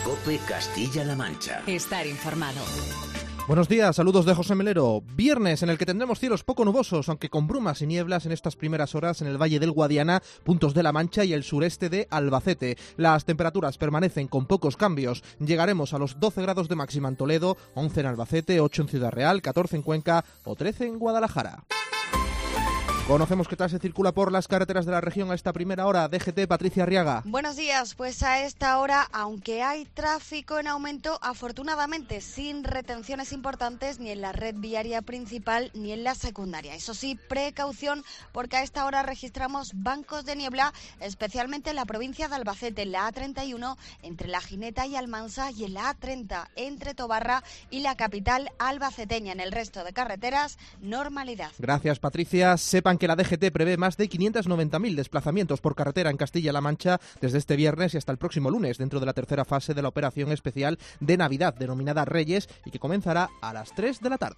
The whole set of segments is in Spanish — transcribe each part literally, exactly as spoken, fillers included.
COPE Castilla-La Mancha. Estar informado. Buenos días, saludos de José Melero. Viernes en el que tendremos cielos poco nubosos, aunque con brumas y nieblas en estas primeras horas en el Valle del Guadiana, puntos de La Mancha y el sureste de Albacete. Las temperaturas permanecen con pocos cambios. Llegaremos a los doce grados de máxima en Toledo, once en Albacete, ocho en Ciudad Real, catorce en Cuenca o trece en Guadalajara. Conocemos qué tal se circula por las carreteras de la región a esta primera hora. D G T, Patricia Arriaga. Buenos días, pues a esta hora, aunque hay tráfico en aumento, afortunadamente sin retenciones importantes ni en la red viaria principal ni en la secundaria. Eso sí, precaución, porque a esta hora registramos bancos de niebla, especialmente en la provincia de Albacete, en la A treinta y uno, entre La Gineta y Almansa, y en la A treinta, entre Tobarra y la capital albaceteña. En el resto de carreteras, normalidad. Gracias, Patricia. Sepan que la D G T prevé más de quinientos noventa mil desplazamientos por carretera en Castilla-La Mancha desde este viernes y hasta el próximo lunes, dentro de la tercera fase de la operación especial de Navidad, denominada Reyes, y que comenzará a las tres de la tarde.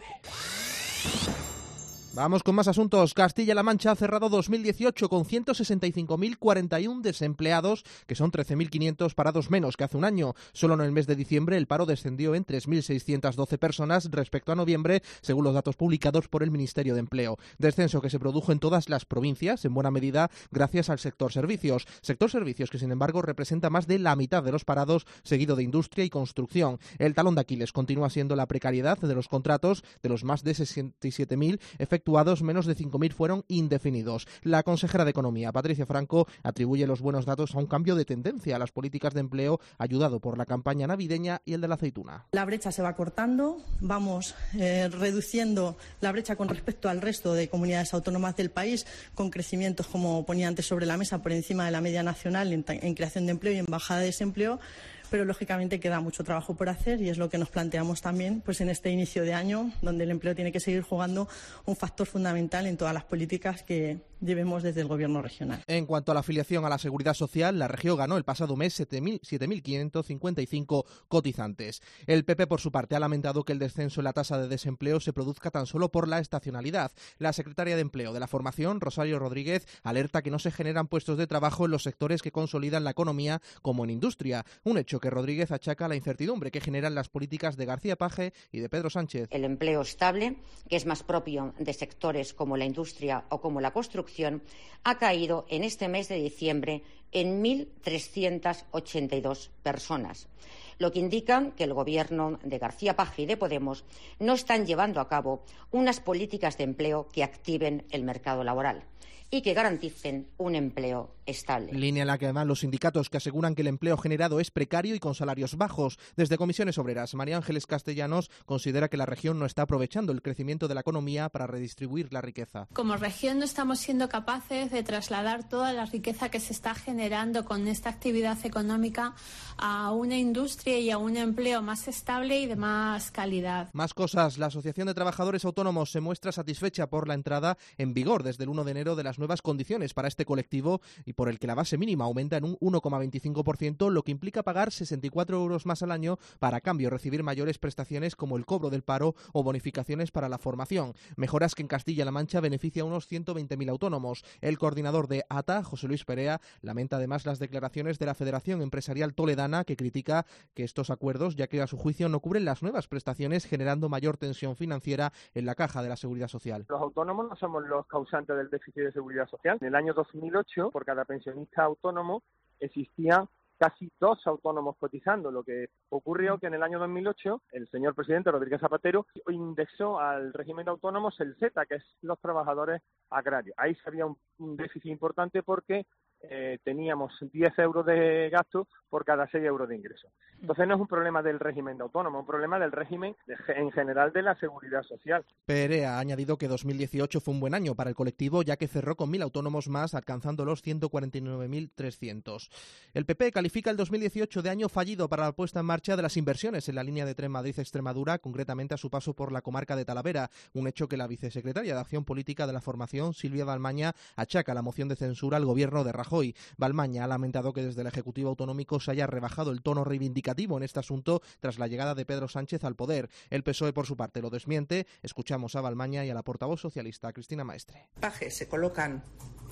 Vamos con más asuntos. Castilla-La Mancha ha cerrado dos mil dieciocho con ciento sesenta y cinco mil cuarenta y uno desempleados, que son trece mil quinientos parados menos que hace un año. Solo en el mes de diciembre el paro descendió en tres mil seiscientas doce personas respecto a noviembre, según los datos publicados por el Ministerio de Empleo. Descenso que se produjo en todas las provincias, en buena medida gracias al sector servicios. Sector servicios que, sin embargo, representa más de la mitad de los parados, seguido de industria y construcción. El talón de Aquiles continúa siendo la precariedad de los contratos. De los más de sesenta y siete mil efectuados, menos de cinco mil fueron indefinidos. La consejera de Economía, Patricia Franco, atribuye los buenos datos a un cambio de tendencia a las políticas de empleo, ayudado por la campaña navideña y el de la aceituna. La brecha se va cortando, vamos eh, reduciendo la brecha con respecto al resto de comunidades autónomas del país, con crecimientos, como ponía antes sobre la mesa, por encima de la media nacional en, en creación de empleo y en bajada de desempleo. Pero lógicamente queda mucho trabajo por hacer y es lo que nos planteamos también pues en este inicio de año, donde el empleo tiene que seguir jugando un factor fundamental en todas las políticas que llevemos desde el Gobierno regional. En cuanto a la afiliación a la Seguridad Social, la región ganó el pasado mes siete mil quinientos cincuenta y cinco cotizantes. El P P, por su parte, ha lamentado que el descenso en la tasa de desempleo se produzca tan solo por la estacionalidad. La secretaria de Empleo de la Formación, Rosario Rodríguez, alerta que no se generan puestos de trabajo en los sectores que consolidan la economía, como en industria. Un hecho que Rodríguez achaca a la incertidumbre que generan las políticas de García Page y de Pedro Sánchez. El empleo estable, que es más propio de sectores como la industria o como la construcción, ha caído en este mes de diciembre en mil trescientas ochenta y dos personas, lo que indica que el Gobierno de García Page y de Podemos no están llevando a cabo unas políticas de empleo que activen el mercado laboral y que garanticen un empleo estable. Línea en la que además los sindicatos que aseguran que el empleo generado es precario y con salarios bajos. Desde Comisiones Obreras, María Ángeles Castellanos considera que la región no está aprovechando el crecimiento de la economía para redistribuir la riqueza. Como región no estamos siendo capaces de trasladar toda la riqueza que se está generando con esta actividad económica a una industria y a un empleo más estable y de más calidad. Más cosas. La Asociación de Trabajadores Autónomos se muestra satisfecha por la entrada en vigor desde el uno de enero de las nuevas condiciones para este colectivo y por el que la base mínima aumenta en un uno coma veinticinco por ciento, lo que implica pagar sesenta y cuatro euros más al año para, a cambio, recibir mayores prestaciones como el cobro del paro o bonificaciones para la formación. Mejoras que en Castilla-La Mancha beneficia a unos ciento veinte mil autónomos. El coordinador de A T A, José Luis Perea, lamenta además las declaraciones de la Federación Empresarial Toledana, que critica que estos acuerdos, ya que a su juicio no cubren las nuevas prestaciones, generando mayor tensión financiera en la caja de la Seguridad Social. Los autónomos no somos los causantes del déficit de seguridad social. En el año dos mil ocho, por cada pensionista autónomo, existían casi dos autónomos cotizando. Lo que ocurrió que en el año dos mil ocho el señor presidente Rodríguez Zapatero indexó al régimen de autónomos el Z, que es los trabajadores agrarios. Ahí se había un, un déficit importante porque eh, teníamos diez euros de gasto por cada seis euros de ingreso. Entonces no es un problema del régimen de autónomo, es un problema del régimen de, en general de la seguridad social. Perea ha añadido que dos mil dieciocho fue un buen año para el colectivo, ya que cerró con mil autónomos más, alcanzando los ciento cuarenta y nueve mil trescientos. El P P califica el dos mil dieciocho de año fallido para la puesta en marcha de las inversiones en la línea de tren Madrid-Extremadura, concretamente a su paso por la comarca de Talavera, un hecho que la vicesecretaria de Acción Política de la Formación, Silvia Balmaña, achaca la moción de censura al gobierno de Rajoy. Balmaña ha lamentado que desde el Ejecutivo Autonómico se haya rebajado el tono reivindicativo en este asunto tras la llegada de Pedro Sánchez al poder. El P S O E, por su parte, lo desmiente. Escuchamos a Balmaña y a la portavoz socialista, Cristina Maestre. Paje se colocan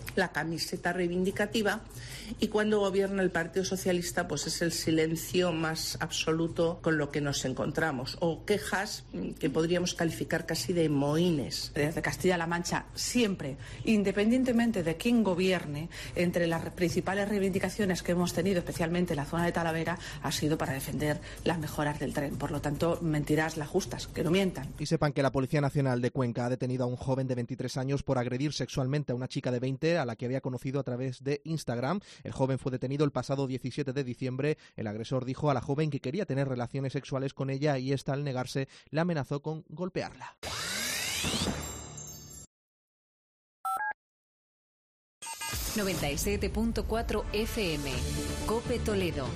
la camiseta reivindicativa, y cuando gobierna el Partido Socialista pues es el silencio más absoluto con lo que nos encontramos, o quejas que podríamos calificar casi de mohínes. Desde Castilla-La Mancha siempre, independientemente de quién gobierne, entre las principales reivindicaciones que hemos tenido, especialmente en la zona de Talavera, ha sido para defender las mejoras del tren. Por lo tanto, mentirás las justas, que no mientan. Y sepan que la Policía Nacional de Cuenca ha detenido a un joven de veintitrés años por agredir sexualmente a una chica de veinte a la que había conocido a través de Instagram. El joven fue detenido el pasado diecisiete de diciembre. El agresor dijo a la joven que quería tener relaciones sexuales con ella y esta, al negarse, la amenazó con golpearla. noventa y siete punto cuatro F M, COPE Toledo.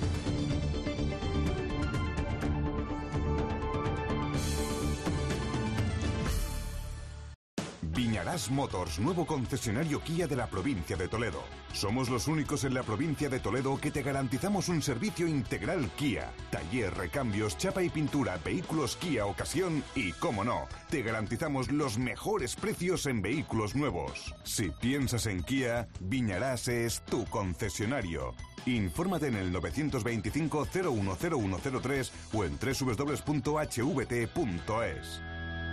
Viñarás Motors, nuevo concesionario Kia de la provincia de Toledo. Somos los únicos en la provincia de Toledo que te garantizamos un servicio integral Kia. Taller, recambios, chapa y pintura, vehículos Kia ocasión y, cómo no, te garantizamos los mejores precios en vehículos nuevos. Si piensas en Kia, Viñarás es tu concesionario. Infórmate en el novecientos veinticinco cero uno cero uno cero tres o en doble u doble u doble u punto h v t punto es.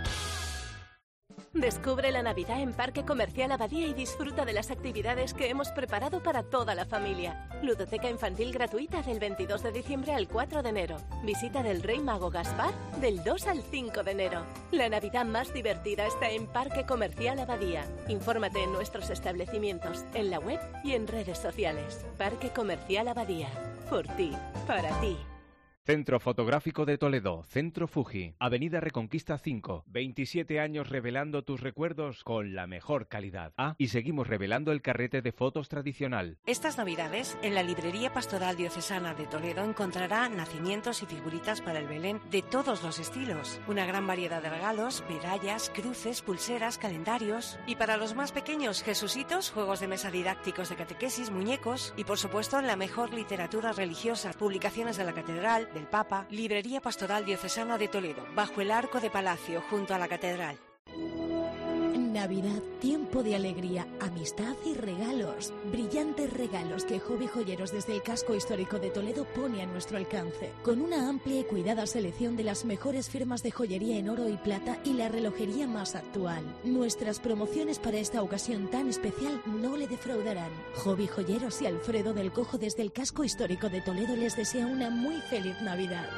Descubre la Navidad en Parque Comercial Abadía y disfruta de las actividades que hemos preparado para toda la familia. Ludoteca infantil gratuita del veintidós de diciembre al cuatro de enero. Visita del Rey Mago Gaspar del dos al cinco de enero. La Navidad más divertida está en Parque Comercial Abadía. Infórmate en nuestros establecimientos, en la web y en redes sociales. Parque Comercial Abadía. Por ti, para ti. Centro Fotográfico de Toledo, Centro Fuji, Avenida Reconquista cinco, veintisiete años revelando tus recuerdos con la mejor calidad. Ah, y seguimos revelando el carrete de fotos tradicional. Estas Navidades, en la Librería Pastoral Diocesana de Toledo encontrará nacimientos y figuritas para el Belén de todos los estilos. Una gran variedad de regalos, medallas, cruces, pulseras, calendarios. Y para los más pequeños, jesucitos, juegos de mesa didácticos de catequesis, muñecos y por supuesto la mejor literatura religiosa, publicaciones de la Catedral, del Papa. Librería Pastoral Diocesana de Toledo, bajo el Arco de Palacio, junto a la Catedral. Navidad, tiempo de alegría, amistad y regalos. Brillantes regalos que Hobby Joyeros desde el casco histórico de Toledo pone a nuestro alcance. Con una amplia y cuidada selección de las mejores firmas de joyería en oro y plata y la relojería más actual. Nuestras promociones para esta ocasión tan especial no le defraudarán. Hobby Joyeros y Alfredo del Cojo desde el casco histórico de Toledo les desea una muy feliz Navidad.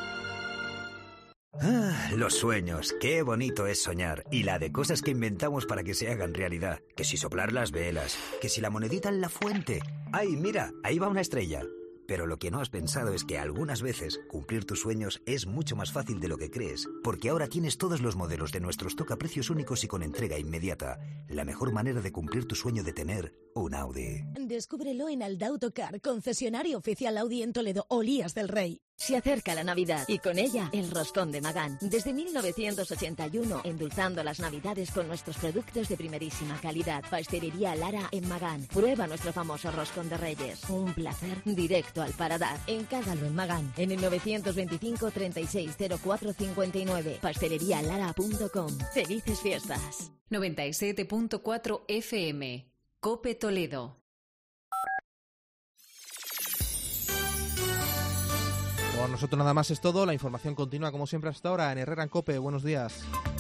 Ah, los sueños, qué bonito es soñar. Y la de cosas que inventamos para que se hagan realidad. Que si soplar las velas, que si la monedita en la fuente. ¡Ay, mira! Ahí va una estrella. Pero lo que no has pensado es que algunas veces cumplir tus sueños es mucho más fácil de lo que crees, porque ahora tienes todos los modelos de nuestros tocaprecios únicos y con entrega inmediata. La mejor manera de cumplir tu sueño de tener un Audi. Descúbrelo en Alda Autocar, concesionario oficial Audi en Toledo, Olías del Rey. Se acerca la Navidad y con ella el roscón de Magán. Desde mil novecientos ochenta y uno, endulzando las Navidades con nuestros productos de primerísima calidad. Pastelería Lara en Magán. Prueba nuestro famoso roscón de Reyes. Un placer directo al paladar. Encárgalo en Magán, en el novecientos veinticinco treinta y seis cero cuatro cincuenta y nueve. pastelería lara punto com. Felices fiestas. noventa y siete punto cuatro F M, COPE Toledo. Por nosotros nada más es todo. La información continúa como siempre hasta ahora en Herrera en COPE. Buenos días.